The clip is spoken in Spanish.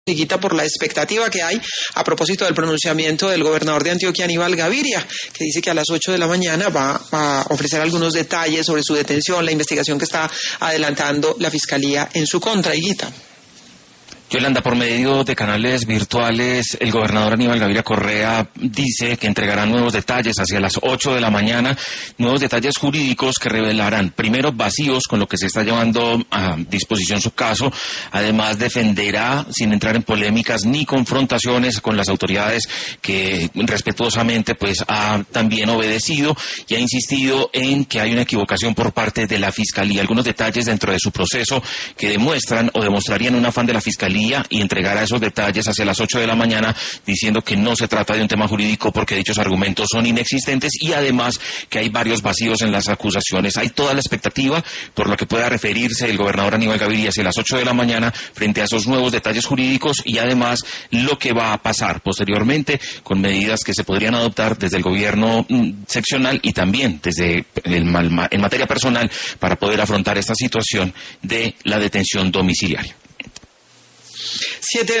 por la expectativa que hay a propósito del pronunciamiento del gobernador de Antioquia, Aníbal Gaviria, que dice que a las 8 de la mañana va a ofrecer algunos detalles sobre su detención, la investigación que está adelantando la Fiscalía en su contra. Higuita. Yolanda, por medio de canales virtuales, el gobernador Aníbal Gaviria Correa dice que entregará nuevos detalles hacia las 8 de la mañana, nuevos detalles jurídicos que revelarán, primero, vacíos con lo que se está llevando a disposición su caso. Además, defenderá, sin entrar en polémicas ni confrontaciones con las autoridades que respetuosamente ha también obedecido y ha insistido en que hay una equivocación por parte de la Fiscalía. Algunos detalles dentro de su proceso que demuestran o demostrarían un afán de la Fiscalía y entregará esos detalles hacia las 8 de la mañana, diciendo que no se trata de un tema jurídico porque dichos argumentos son inexistentes y además que hay varios vacíos en las acusaciones. Hay toda la expectativa por lo que pueda referirse el gobernador Aníbal Gaviria hacia las 8 de la mañana frente a esos nuevos detalles jurídicos y además lo que va a pasar posteriormente con medidas que se podrían adoptar desde el gobierno seccional y también desde en materia personal para poder afrontar esta situación de la detención domiciliaria. 7